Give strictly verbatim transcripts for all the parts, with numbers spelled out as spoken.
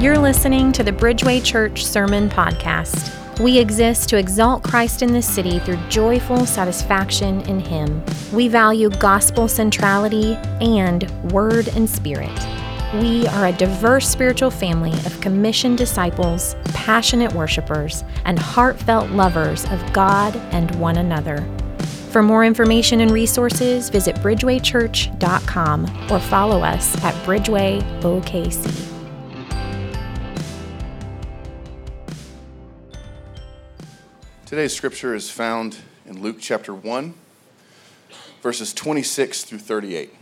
You're listening to the Bridgeway Church Sermon Podcast. We exist to exalt Christ in this city through joyful satisfaction in Him. We value gospel centrality and word and spirit. We are a diverse spiritual family of commissioned disciples, passionate worshipers, and heartfelt lovers of God and one another. For more information and resources, visit bridgeway church dot com or follow us at Bridgeway O K C. Today's scripture is found in Luke chapter one, verses twenty-six through thirty-eight.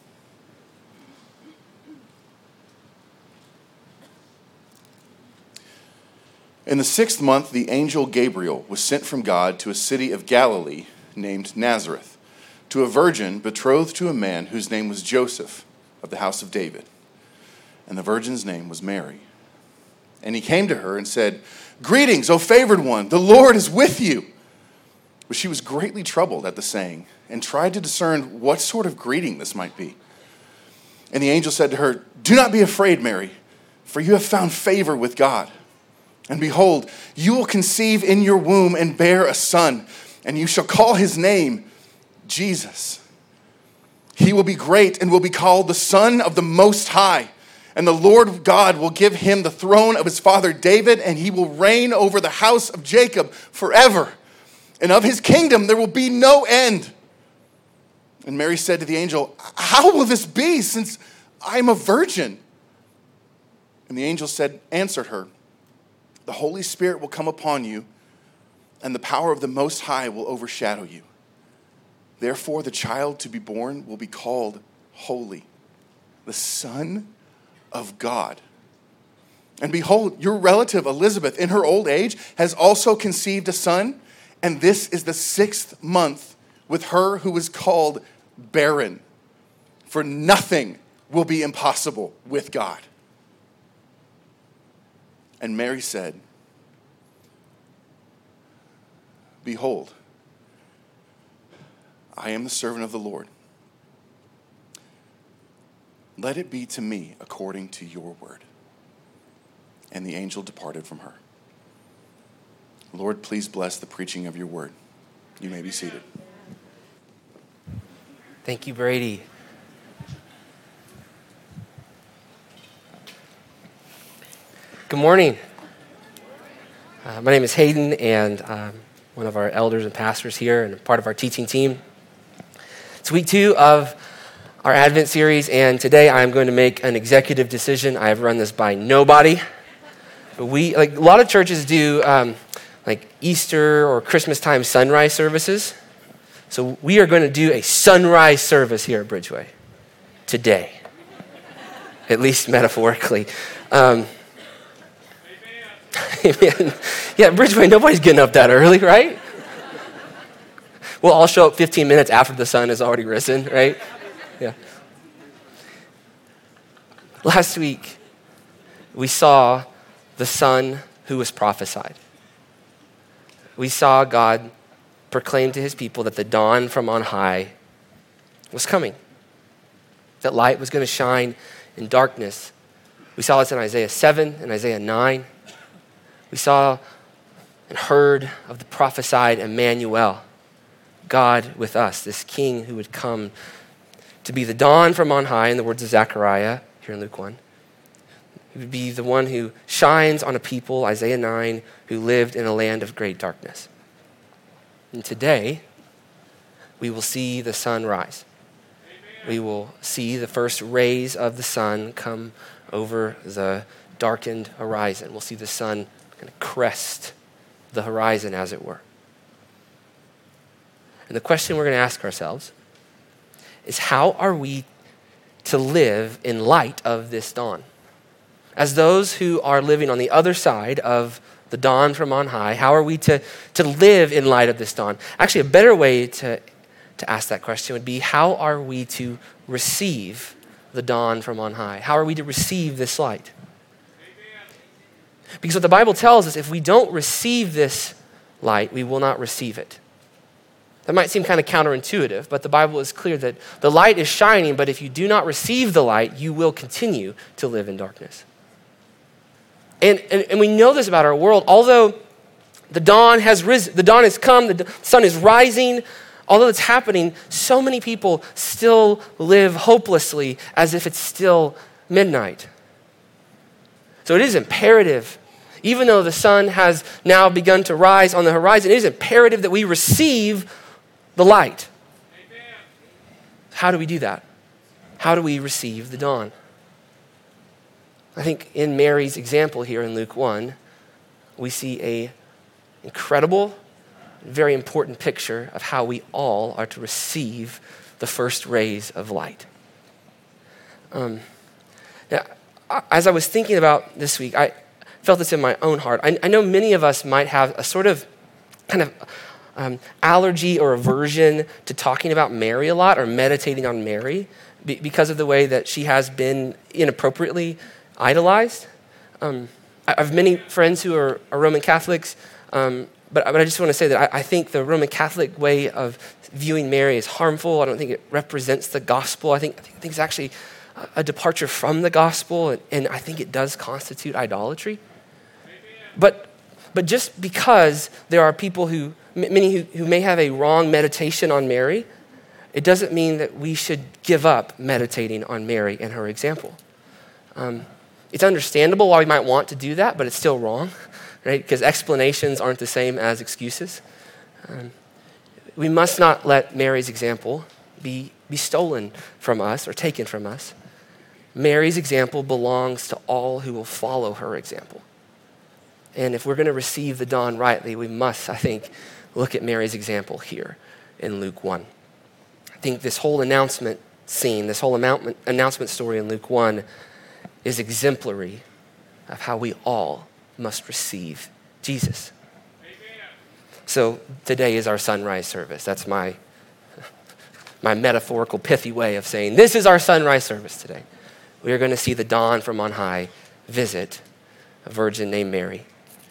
In the sixth month, the angel Gabriel was sent from God to a city of Galilee named Nazareth, to a virgin betrothed to a man whose name was Joseph, of the house of David. And the virgin's name was Mary. And he came to her and said, "Greetings, O favored one, the Lord is with you." But she was greatly troubled at the saying and tried to discern what sort of greeting this might be. And the angel said to her, "Do not be afraid, Mary, for you have found favor with God. And behold, you will conceive in your womb and bear a son, and you shall call his name Jesus. He will be great and will be called the Son of the Most High. And the Lord God will give him the throne of his father David, and he will reign over the house of Jacob forever. And of his kingdom there will be no end." And Mary said to the angel, "How will this be, since I am a virgin?" And the angel said, answered her, "The Holy Spirit will come upon you, and the power of the Most High will overshadow you. Therefore the child to be born will be called Holy, the Son of God. And behold, your relative Elizabeth, in her old age, has also conceived a son, and this is the sixth month with her who is called barren. For nothing will be impossible with God." And Mary said, "Behold, I am the servant of the Lord. Let it be to me according to your word." And the angel departed from her. Lord, please bless the preaching of your word. You may be seated. Thank you, Brady. Good morning. Uh, my name is Hayden, and I'm one of our elders and pastors here and part of our teaching team. It's week two of our Advent series, and today I'm going to make an executive decision. I have run this by nobody, but we, like a lot of churches do, um, like Easter or Christmas time sunrise services. So we are going to do a sunrise service here at Bridgeway today, at least metaphorically. Um, Amen. Yeah, Bridgeway, nobody's getting up that early, right? We'll all show up fifteen minutes after the sun has already risen, right? Yeah. Last week, we saw the Son who was prophesied. We saw God proclaim to his people that the dawn from on high was coming, that light was going to shine in darkness. We saw this in Isaiah seven and Isaiah nine. We saw and heard of the prophesied Emmanuel, God with us, this king who would come to be the dawn from on high, in the words of Zechariah here in Luke one. He would be the one who shines on a people, Isaiah nine, who lived in a land of great darkness. And today, we will see the sun rise. We will see the first rays of the sun come over the darkened horizon. We'll see the sun kind of crest the horizon, as it were. And the question we're going to ask ourselves is, how are we to live in light of this dawn? As those who are living on the other side of the dawn from on high, how are we to, to live in light of this dawn? Actually, a better way to, to ask that question would be, how are we to receive the dawn from on high? How are we to receive this light? Because what the Bible tells us, if we don't receive this light, we will not receive it. That might seem kind of counterintuitive, but the Bible is clear that the light is shining, but if you do not receive the light, you will continue to live in darkness. And, and, and we know this about our world. Although the dawn has risen, the dawn has come, the sun is rising, although it's happening, so many people still live hopelessly as if it's still midnight. So it is imperative, even though the sun has now begun to rise on the horizon, it is imperative that we receive the light. Amen. How do we do that? How do we receive the dawn? I think in Mary's example here in Luke one, we see a incredible, very important picture of how we all are to receive the first rays of light. Um, now, as I was thinking about this week, I felt this in my own heart. I, I know many of us might have a sort of kind of um, allergy or aversion to talking about Mary a lot or meditating on Mary be, because of the way that she has been inappropriately idolized. Um, I have many friends who are, are Roman Catholics, um, but, but I just want to say that I, I think the Roman Catholic way of viewing Mary is harmful. I don't think it represents the gospel. I think, I think it's actually a departure from the gospel, and, and I think it does constitute idolatry. But, but just because there are people who, many who, who may have a wrong meditation on Mary, it doesn't mean that we should give up meditating on Mary and her example. Um, it's understandable why we might want to do that, but it's still wrong, right? Because explanations aren't the same as excuses. Um, we must not let Mary's example be, be stolen from us or taken from us. Mary's example belongs to all who will follow her example. And if we're going to receive the dawn rightly, we must, I think, look at Mary's example here in Luke one. I think this whole announcement scene, this whole announcement story in Luke one is exemplary of how we all must receive Jesus. Amen. So today is our sunrise service. That's my, my metaphorical, pithy way of saying this is our sunrise service today. We are going to see the dawn from on high visit a virgin named Mary.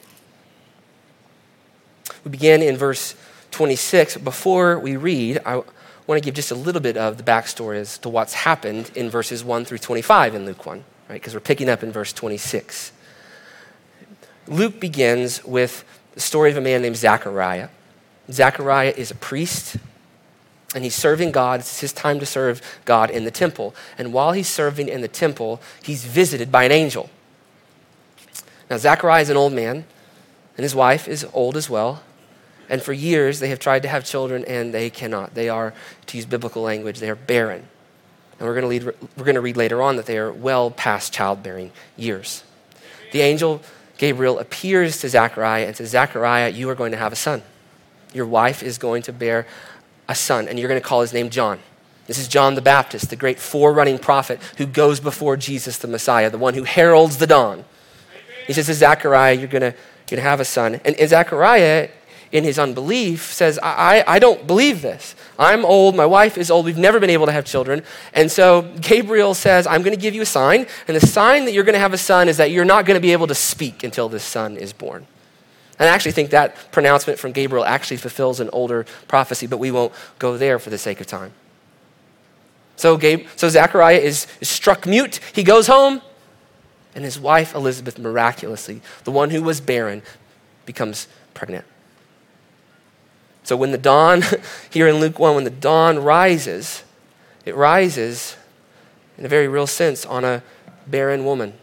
We begin in verse twenty-six. Before we read, I want to give just a little bit of the backstory as to what's happened in verses one through twenty-five in Luke one, right? Because we're picking up in verse twenty-six. Luke begins with the story of a man named Zechariah. Zechariah is a priest, and he's serving God. It's his time to serve God in the temple. And while he's serving in the temple, he's visited by an angel. Now, Zechariah is an old man, and his wife is old as well. And for years, they have tried to have children, and they cannot. They are, to use biblical language, they are barren. And we're going to lead, we're going to read later on that they are well past childbearing years. The angel Gabriel appears to Zechariah and says, Zechariah, you are going to have a son. Your wife is going to bear a son, and you're going to call his name John. This is John the Baptist, the great forerunning prophet who goes before Jesus the Messiah, the one who heralds the dawn. He says to Zechariah, you're going to, you're going to have a son. And, and Zechariah, in his unbelief, says, I, I don't believe this. I'm old, my wife is old, we've never been able to have children. And so Gabriel says, I'm going to give you a sign, and the sign that you're going to have a son is that you're not going to be able to speak until this son is born. And I actually think that pronouncement from Gabriel actually fulfills an older prophecy, but we won't go there for the sake of time. So, Gabe, so Zechariah is, is struck mute. He goes home, and his wife Elizabeth miraculously, the one who was barren, becomes pregnant. So when the dawn, here in Luke one, when the dawn rises, it rises in a very real sense on a barren woman.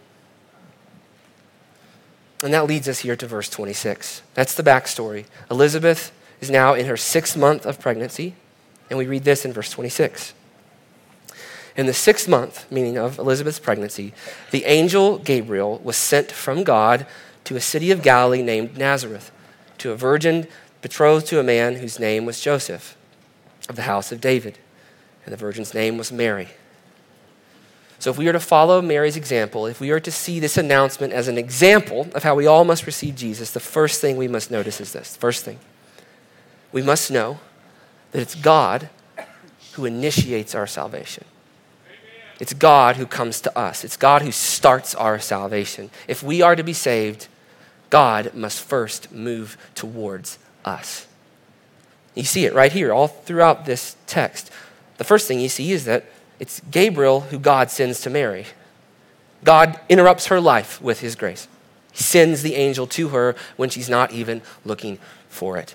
And that leads us here to verse twenty-six. That's the backstory. Elizabeth is now in her sixth month of pregnancy, and we read this in verse twenty-six. In the sixth month, meaning of Elizabeth's pregnancy, the angel Gabriel was sent from God to a city of Galilee named Nazareth, to a virgin betrothed to a man whose name was Joseph, of the house of David, and the virgin's name was Mary. So if we are to follow Mary's example, if we are to see this announcement as an example of how we all must receive Jesus, the first thing we must notice is this. First thing, we must know that it's God who initiates our salvation. It's God who comes to us. It's God who starts our salvation. If we are to be saved, God must first move towards us. You see it right here, all throughout this text. The first thing you see is that it's Gabriel who God sends to Mary. God interrupts her life with his grace. He sends the angel to her when she's not even looking for it.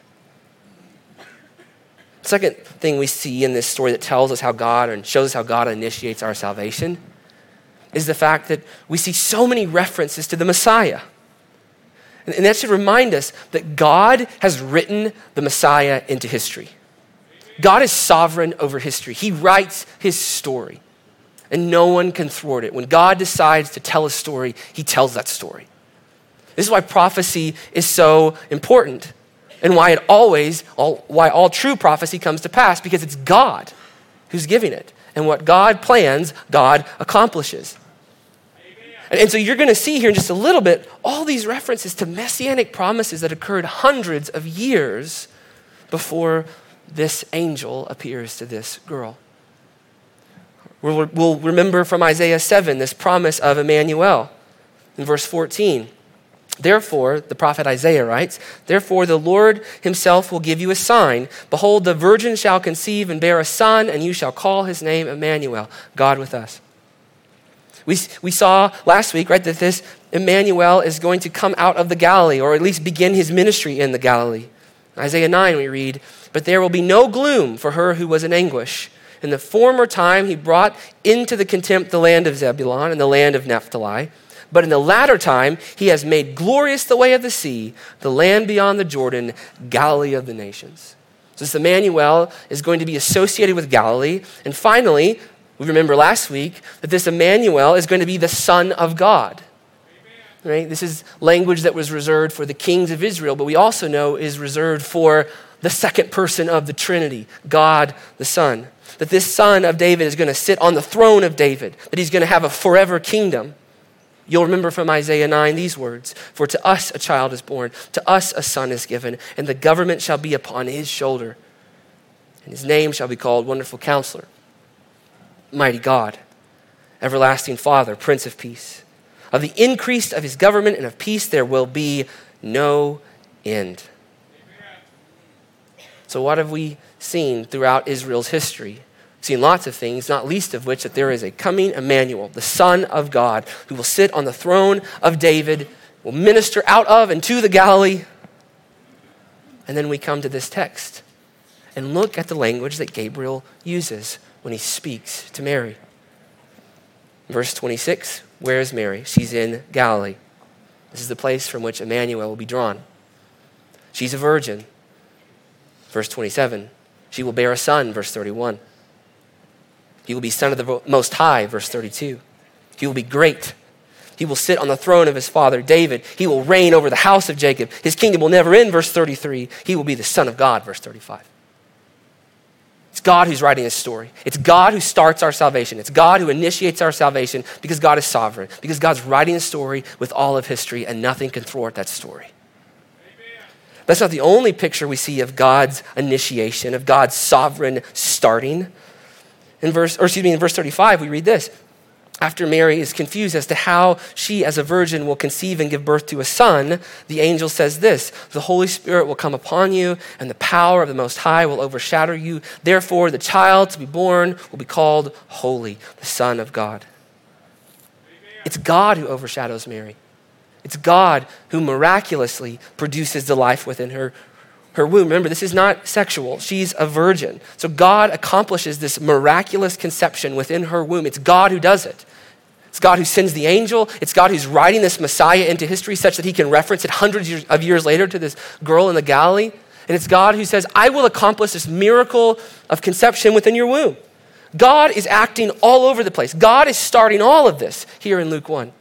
Second thing we see in this story that tells us how God and shows us how God initiates our salvation is the fact that we see so many references to the Messiah. And that should remind us that God has written the Messiah into history. God is sovereign over history. He writes his story, and no one can thwart it. When God decides to tell a story, he tells that story. This is why prophecy is so important, and why it always, all, why all true prophecy comes to pass, because it's God who's giving it. And what God plans, God accomplishes. And, and so you're going to see here in just a little bit all these references to messianic promises that occurred hundreds of years before this angel appears to this girl. We'll, we'll remember from Isaiah seven this promise of Emmanuel in verse fourteen. Therefore, the prophet Isaiah writes, therefore the Lord himself will give you a sign. Behold, the virgin shall conceive and bear a son, and you shall call his name Emmanuel, God with us. We, we saw last week, right, that this Emmanuel is going to come out of the Galilee, or at least begin his ministry in the Galilee. In Isaiah nine we read, but there will be no gloom for her who was in anguish. In the former time he brought into the contempt the land of Zebulun and the land of Naphtali. But in the latter time, he has made glorious the way of the sea, the land beyond the Jordan, Galilee of the nations. So this Emmanuel is going to be associated with Galilee. And finally, we remember last week that this Emmanuel is going to be the Son of God. Right? This is language that was reserved for the kings of Israel, but we also know is reserved for the second person of the Trinity, God the Son. That this Son of David is going to sit on the throne of David, that he's going to have a forever kingdom. You'll remember from Isaiah nine these words, for to us a child is born, to us a son is given, and the government shall be upon his shoulder. And his name shall be called Wonderful Counselor, Mighty God, Everlasting Father, Prince of Peace. Of the increase of his government and of peace there will be no end. So what have we seen throughout Israel's history? Seen lots of things, not least of which that there is a coming Emmanuel, the Son of God, who will sit on the throne of David, will minister out of and to the Galilee. And then we come to this text and look at the language that Gabriel uses when he speaks to Mary. Verse twenty-six, where is Mary? She's in Galilee. This is the place from which Emmanuel will be drawn. She's a virgin. Verse twenty-seven, she will bear a son. Verse thirty-one. He will be son of the Most High, verse thirty-two. He will be great. He will sit on the throne of his father David. He will reign over the house of Jacob. His kingdom will never end, verse thirty-three. He will be the Son of God, verse thirty-five. It's God who's writing this story. It's God who starts our salvation. It's God who initiates our salvation because God is sovereign, because God's writing a story with all of history and nothing can thwart that story. Amen. That's not the only picture we see of God's initiation, of God's sovereign starting. In verse, or excuse me, in verse thirty-five, we read this. After Mary is confused as to how she as a virgin will conceive and give birth to a son, the angel says this, the Holy Spirit will come upon you and the power of the Most High will overshadow you. Therefore, the child to be born will be called Holy, the Son of God. Amen. It's God who overshadows Mary. It's God who miraculously produces the life within her Her womb. Remember, this is not sexual. She's a virgin. So God accomplishes this miraculous conception within her womb. It's God who does it. It's God who sends the angel. It's God who's writing this Messiah into history such that he can reference it hundreds of years later to this girl in the Galilee. And it's God who says, I will accomplish this miracle of conception within your womb. God is acting all over the place. God is starting all of this here in Luke one.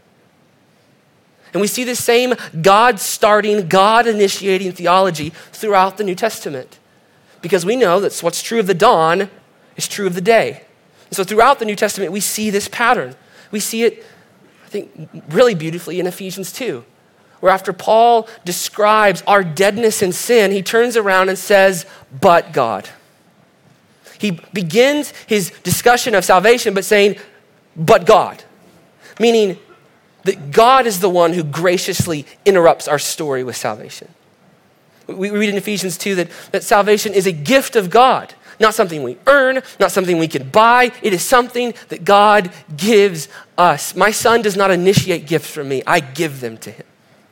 And we see this same God-starting, God-initiating theology throughout the New Testament. Because we know that what's true of the dawn is true of the day. And so throughout the New Testament, we see this pattern. We see it, I think, really beautifully in Ephesians two, where after Paul describes our deadness in sin, he turns around and says, but God. He begins his discussion of salvation by saying, but God, meaning that God is the one who graciously interrupts our story with salvation. We read in Ephesians two that, that salvation is a gift of God, not something we earn, not something we can buy. It is something that God gives us. My son does not initiate gifts from me. I give them to him.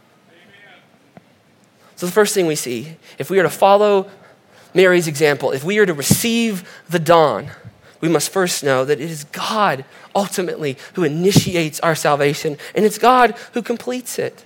So the first thing we see, if we are to follow Mary's example, if we are to receive the dawn, we must first know that it is God ultimately who initiates our salvation, and it's God who completes it.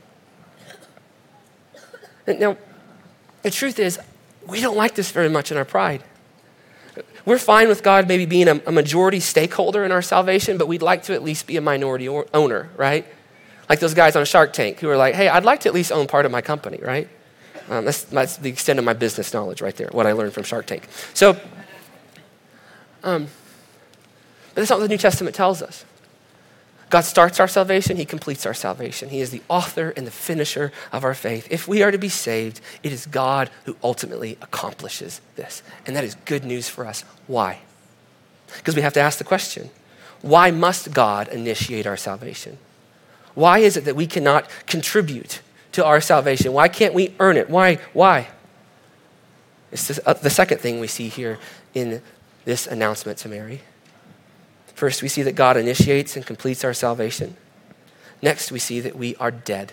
Now, the truth is, we don't like this very much in our pride. We're fine with God maybe being a, a majority stakeholder in our salvation, but we'd like to at least be a minority or, owner, right? Like those guys on Shark Tank who are like, hey, I'd like to at least own part of my company, right? Um, that's, that's the extent of my business knowledge right there, what I learned from Shark Tank. So, um, but that's not what the New Testament tells us. God starts our salvation, he completes our salvation. He is the author and the finisher of our faith. If we are to be saved, it is God who ultimately accomplishes this. And that is good news for us. Why? Because we have to ask the question, why must God initiate our salvation? Why is it that we cannot contribute to our salvation? Why can't we earn it? Why? Why? It's this, uh, the second thing we see here in this announcement to Mary. First, we see that God initiates and completes our salvation. Next, we see that we are dead.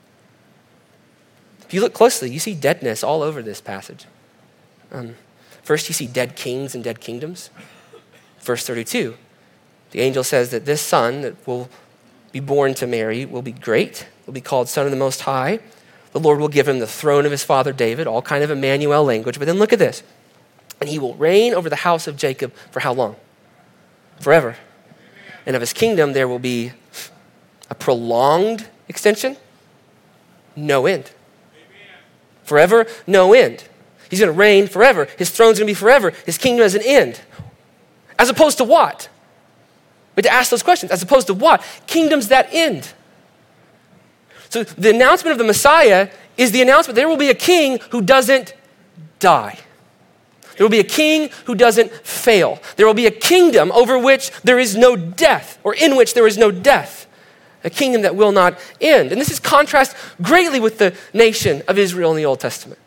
If you look closely, you see deadness all over this passage. Um, first, you see dead kings and dead kingdoms. Verse thirty-two, the angel says that this son that will be born to Mary will be great, will be called Son of the Most High. The Lord will give him the throne of his father David, all kind of Emmanuel language. But then look at this. And he will reign over the house of Jacob for how long? Forever. And of his kingdom there will be a prolonged extension, no end. Forever, no end. He's going to reign forever. His throne's going to be forever. His kingdom has an end. As opposed to what? We have to ask those questions. As opposed to what? Kingdoms that end. So the announcement of the Messiah is the announcement there will be a king who doesn't die. There will be a king who doesn't fail. There will be a kingdom over which there is no death, or in which there is no death. A kingdom that will not end. And this is contrast greatly with the nation of Israel in the Old Testament.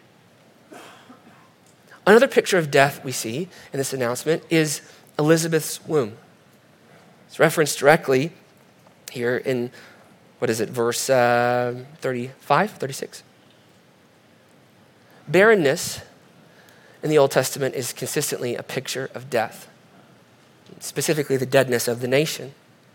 Another picture of death we see in this announcement is Elizabeth's womb. It's referenced directly here in, what is it, verse uh, thirty-five, thirty-six. Barrenness in the Old Testament is consistently a picture of death, specifically the deadness of the nation.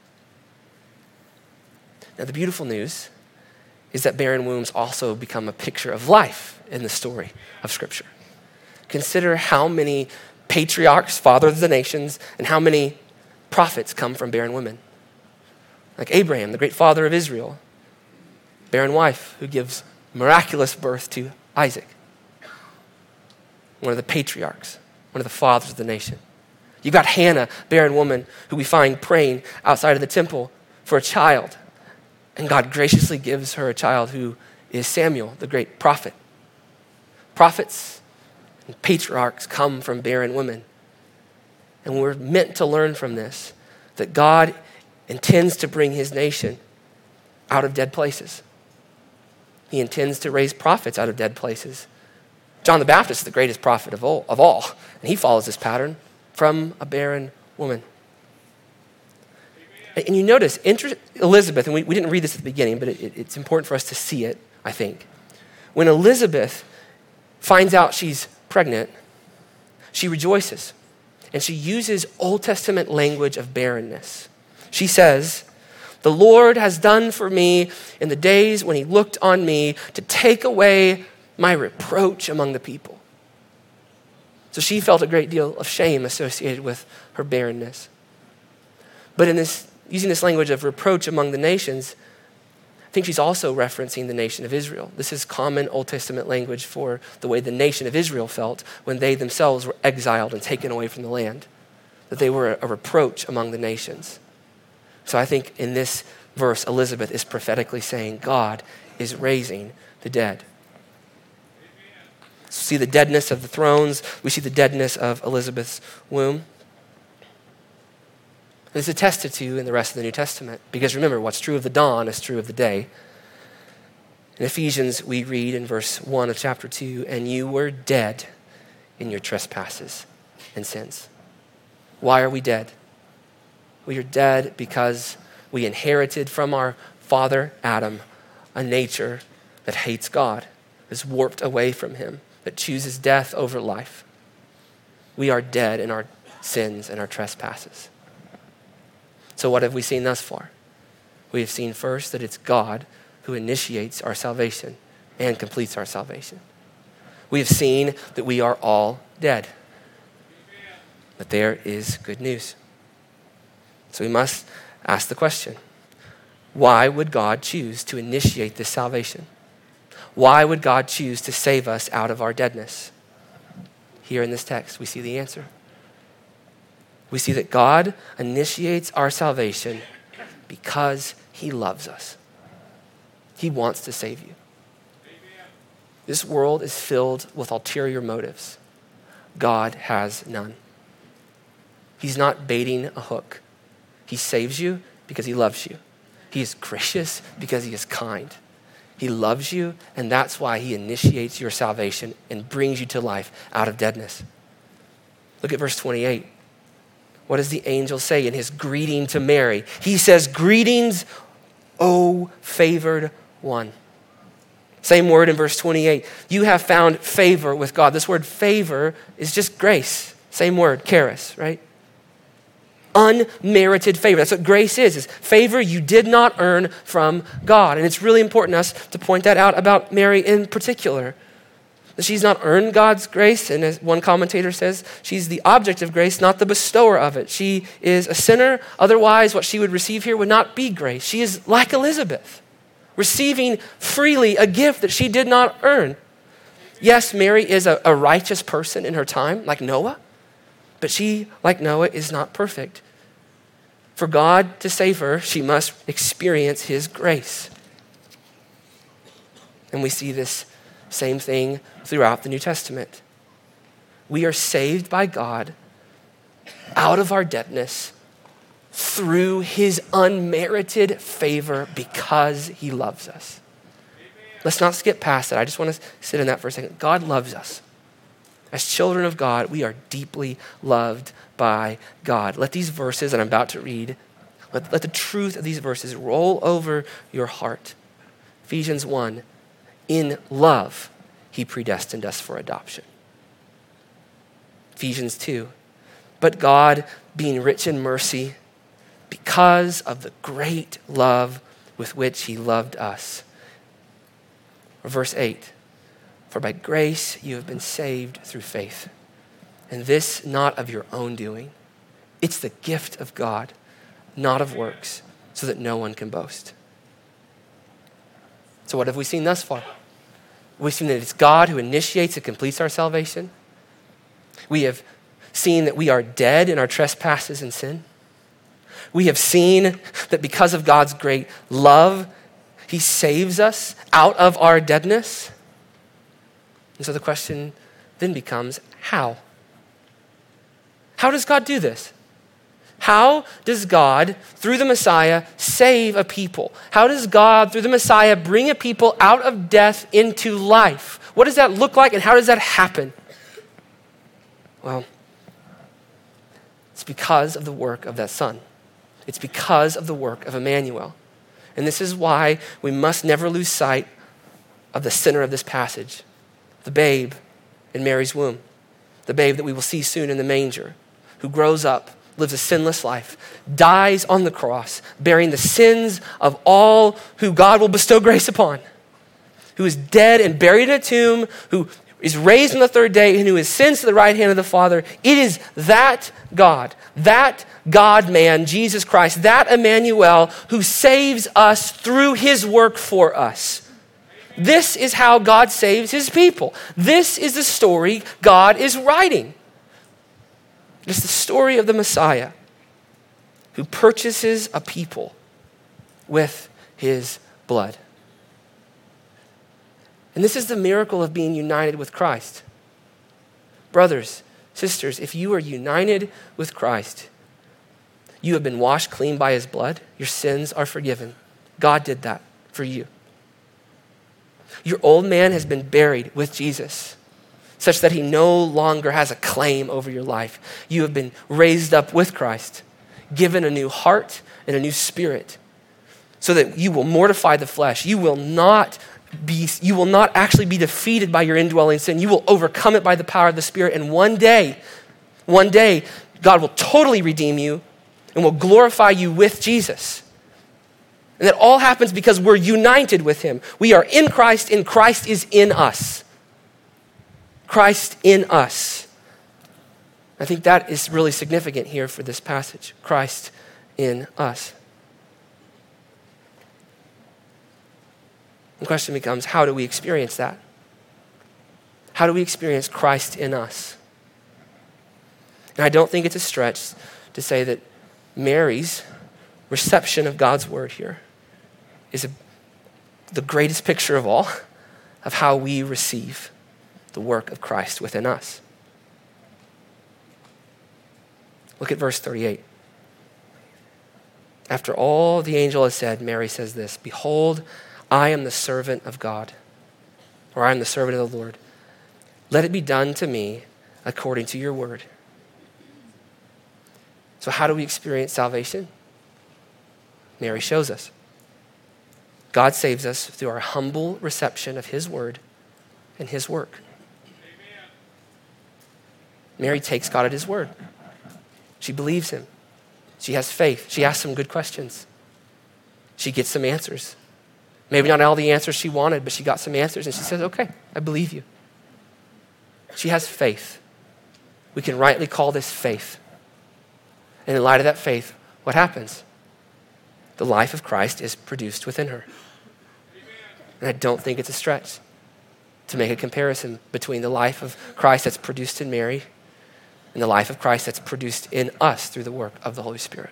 Now, the beautiful news is that barren wombs also become a picture of life in the story of Scripture. Consider how many patriarchs, fathers of the nations, and how many prophets come from barren women. Like Abraham, the great father of Israel, barren wife who gives miraculous birth to Isaac. One of the patriarchs, one of the fathers of the nation. You've got Hannah, barren woman, who we find praying outside of the temple for a child. And God graciously gives her a child who is Samuel, the great prophet. Prophets and patriarchs come from barren women. And we're meant to learn from this that God intends to bring his nation out of dead places. He intends to raise prophets out of dead places. John the Baptist is the greatest prophet of all, of all, and he follows this pattern from a barren woman. And, and you notice, inter- Elizabeth, and we, we didn't read this at the beginning, but it, it, it's important for us to see it, I think. When Elizabeth finds out she's pregnant, she rejoices, and she uses Old Testament language of barrenness. She says, "The Lord has done for me in the days when he looked on me to take away my reproach among the people." So she felt a great deal of shame associated with her barrenness. But in this, using this language of reproach among the nations, I think she's also referencing the nation of Israel. This is common Old Testament language for the way the nation of Israel felt when they themselves were exiled and taken away from the land, that they were a reproach among the nations. So I think in this verse, Elizabeth is prophetically saying God is raising the dead. See the deadness of the thrones. We see the deadness of Elizabeth's womb. It's attested to in the rest of the New Testament. Because remember, what's true of the dawn is true of the day. In Ephesians, we read in verse one of chapter two, "And you were dead in your trespasses and sins." Why are we dead? We are dead because we inherited from our father Adam a nature that hates God. is warped away from him, that chooses death over life. We are dead in our sins and our trespasses. So what have we seen thus far? We have seen first that it's God who initiates our salvation and completes our salvation. We have seen that we are all dead. But there is good news. So we must ask the question, why would God choose to initiate this salvation? Why would God choose to save us out of our deadness? Here in this text, we see the answer. We see that God initiates our salvation because he loves us. He wants to save you. This world is filled with ulterior motives. God has none. He's not baiting a hook. He saves you because he loves you. He is gracious because he is kind. He loves you, and that's why he initiates your salvation and brings you to life out of deadness. Look at verse twenty-eight. What does the angel say in his greeting to Mary? He says, "Greetings, O favored one." Same word in verse twenty-eight. You have found favor with God. This word favor is just grace. Same word, charis, right? Unmerited favor. That's what grace is, is favor you did not earn from God. And it's really important to us to point that out about Mary in particular. That she's not earned God's grace, and as one commentator says, she's the object of grace, not the bestower of it. She is a sinner. Otherwise, what she would receive here would not be grace. She is like Elizabeth, receiving freely a gift that she did not earn. Yes, Mary is a, a righteous person in her time, like Noah, but she, like Noah, is not perfect. For God to save her, she must experience his grace. And we see this same thing throughout the New Testament. We are saved by God out of our deadness through his unmerited favor because he loves us. Let's not skip past that. I just want to sit in that for a second. God loves us. As children of God, we are deeply loved by God. Let these verses that I'm about to read, let, let the truth of these verses roll over your heart. Ephesians one, in love, he predestined us for adoption. Ephesians two, but God, being rich in mercy, because of the great love with which he loved us. Or verse eight, for by grace you have been saved through faith, and this not of your own doing. It's the gift of God, not of works, so that no one can boast. So what have we seen thus far? We've seen that it's God who initiates and completes our salvation. We have seen that we are dead in our trespasses and sin. We have seen that because of God's great love, he saves us out of our deadness. And so the question then becomes, how? How does God do this? How does God, through the Messiah, save a people? How does God, through the Messiah, bring a people out of death into life? What does that look like, and how does that happen? Well, it's because of the work of that Son. It's because of the work of Emmanuel. And this is why we must never lose sight of the center of this passage, the babe in Mary's womb, the babe that we will see soon in the manger, who grows up, lives a sinless life, dies on the cross, bearing the sins of all who God will bestow grace upon, who is dead and buried in a tomb, who is raised on the third day, and who ascends to the right hand of the Father. It is that God, that God-man, Jesus Christ, that Emmanuel, who saves us through his work for us. This is how God saves his people. This is the story God is writing. It's the story of the Messiah who purchases a people with his blood. And this is the miracle of being united with Christ. Brothers, sisters, if you are united with Christ, you have been washed clean by his blood. Your sins are forgiven. God did that for you. Your old man has been buried with Jesus, such that he no longer has a claim over your life. You have been raised up with Christ, given a new heart and a new spirit, so that you will mortify the flesh. You will not be, you will not actually be defeated by your indwelling sin. You will overcome it by the power of the Spirit. And one day, one day, God will totally redeem you and will glorify you with Jesus. And that all happens because we're united with him. We are in Christ and Christ is in us. Christ in us. I think that is really significant here for this passage. Christ in us. The question becomes, how do we experience that? How do we experience Christ in us? And I don't think it's a stretch to say that Mary's reception of God's word here is a, the greatest picture of all of how we receive the work of Christ within us. Look at verse thirty-eight. After all the angel has said, Mary says this, "Behold, I am the servant of God," or I am the servant of the Lord. "Let it be done to me according to your word." So how do we experience salvation? Mary shows us. God saves us through our humble reception of his word and his work. Amen. Mary takes God at his word. She believes him. She has faith. She asks some good questions. She gets some answers. Maybe not all the answers she wanted, but she got some answers and she says, okay, I believe you. She has faith. We can rightly call this faith. And in light of that faith, what happens? The life of Christ is produced within her. And I don't think it's a stretch to make a comparison between the life of Christ that's produced in Mary and the life of Christ that's produced in us through the work of the Holy Spirit.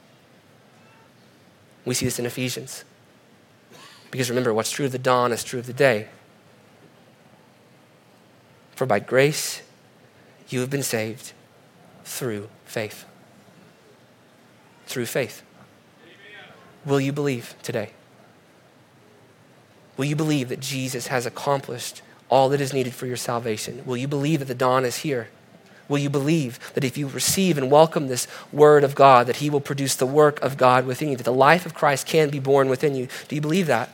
We see this in Ephesians. Because remember, what's true of the dawn is true of the day. For by grace you have been saved through faith. Through faith. Will you believe today? Will you believe that Jesus has accomplished all that is needed for your salvation? Will you believe that the dawn is here? Will you believe that if you receive and welcome this word of God, that he will produce the work of God within you, that the life of Christ can be born within you? Do you believe that?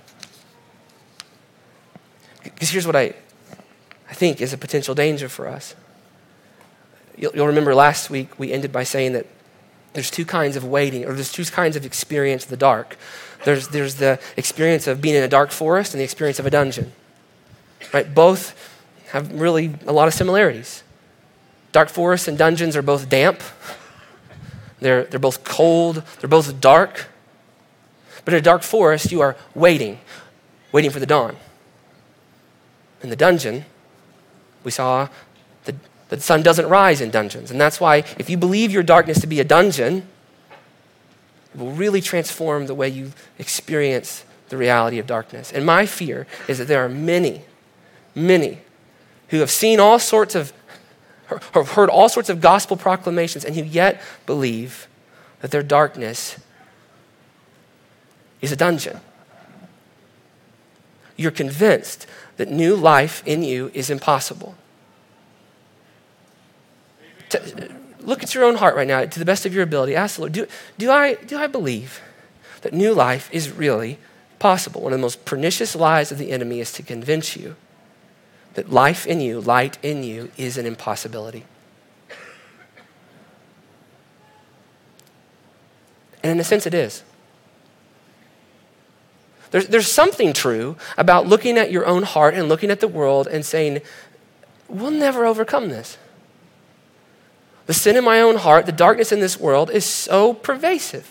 Because here's what I, I think is a potential danger for us. You'll, you'll remember last week we ended by saying that there's two kinds of waiting, or there's two kinds of experience of the dark. There's, there's the experience of being in a dark forest and the experience of a dungeon. Right? Both have really a lot of similarities. Dark forests and dungeons are both damp. They're, they're both cold. They're both dark. But in a dark forest, you are waiting, waiting for the dawn. In the dungeon, we saw the, the sun doesn't rise in dungeons. And that's why if you believe your darkness to be a dungeon, it will really transform the way you experience the reality of darkness. And my fear is that there are many, many who have seen all sorts of, or heard all sorts of gospel proclamations and who yet believe that their darkness is a dungeon. You're convinced that new life in you is impossible. To, look at your own heart right now, to the best of your ability. Ask the Lord, do, do, I, do I believe that new life is really possible? One of the most pernicious lies of the enemy is to convince you that life in you, light in you, is an impossibility. And in a sense, it is. There's, there's something true about looking at your own heart and looking at the world and saying, we'll never overcome this. The sin in my own heart, the darkness in this world is so pervasive.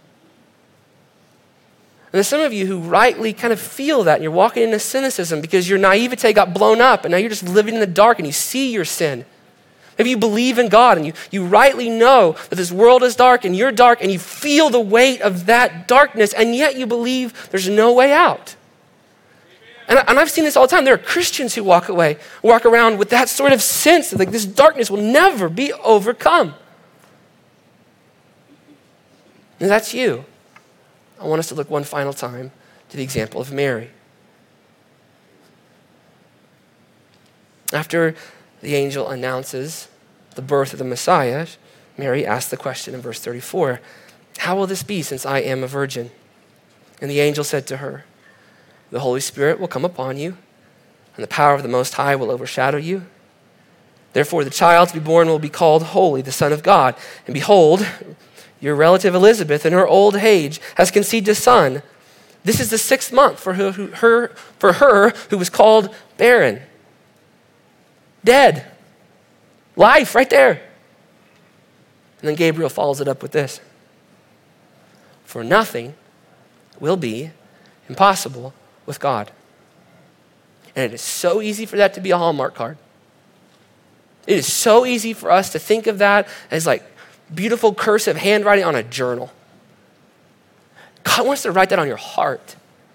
And there's some of you who rightly kind of feel that and you're walking into cynicism because your naivete got blown up and now you're just living in the dark and you see your sin. Maybe you believe in God and you, you rightly know that this world is dark and you're dark and you feel the weight of that darkness and yet you believe there's no way out. And, and I've seen this all the time. There are Christians who walk away, walk around with that sort of sense that like this darkness will never be overcome. And that's you. I want us to look one final time to the example of Mary. After the angel announces the birth of the Messiah, Mary asks the question in verse thirty-four, how will this be since I am a virgin? And the angel said to her, The Holy Spirit will come upon you, and the power of the Most High will overshadow you. Therefore, the child to be born will be called Holy, the Son of God. And behold, your relative Elizabeth, in her old age, has conceived a son. This is the sixth month for her, who, her, for her who was called barren. Dead. Life right there. And then Gabriel follows it up with this. For nothing will be impossible with God. And it is so easy for that to be a Hallmark card. It is so easy for us to think of that as like beautiful cursive handwriting on a journal. God wants to write that on your heart.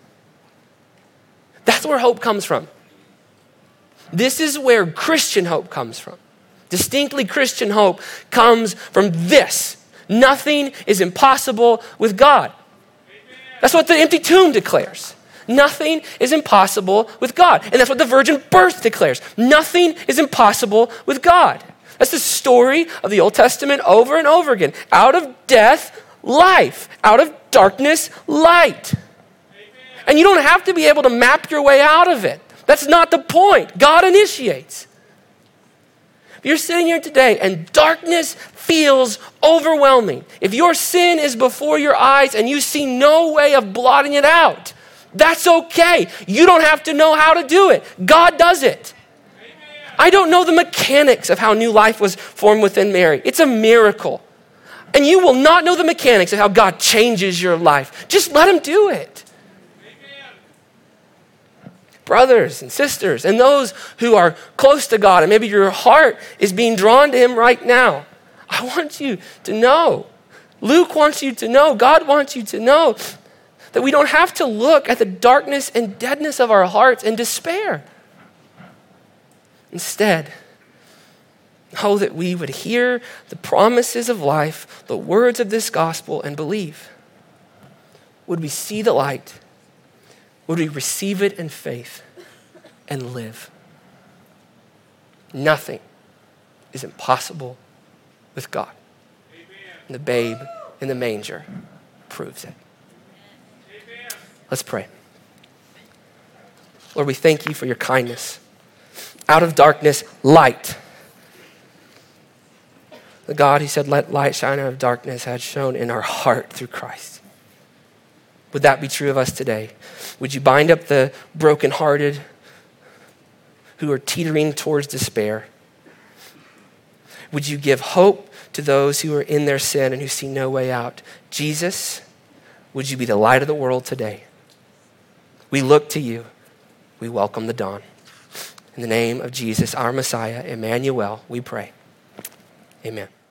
That's where hope comes from. This is where Christian hope comes from. Distinctly Christian hope comes from this. Nothing is impossible with God. That's what the empty tomb declares. Nothing is impossible with God. And that's what the virgin birth declares. Nothing is impossible with God. That's the story of the Old Testament over and over again. Out of death, life. Out of darkness, light. And you don't have to be able to map your way out of it. That's not the point. God initiates. If you're sitting here today and darkness feels overwhelming, if your sin is before your eyes and you see no way of blotting it out, that's okay. You don't have to know how to do it. God does it. Amen. I don't know the mechanics of how new life was formed within Mary. It's a miracle. And you will not know the mechanics of how God changes your life. Just let him do it. Amen. Brothers and sisters, and those who are close to God, and maybe your heart is being drawn to him right now, I want you to know, Luke wants you to know, God wants you to know that we don't have to look at the darkness and deadness of our hearts and despair. Instead, oh, that we would hear the promises of life, the words of this gospel, and believe. Would we see the light? Would we receive it in faith and live? Nothing is impossible with God. And the babe in the manger proves it. Let's pray. Lord, we thank you for your kindness. Out of darkness, light. The God who said, let light shine out of darkness has shone in our heart through Christ. Would that be true of us today? Would you bind up the brokenhearted who are teetering towards despair? Would you give hope to those who are in their sin and who see no way out? Jesus, would you be the light of the world today? We look to you. We welcome the dawn. In the name of Jesus, our Messiah, Emmanuel, we pray. Amen.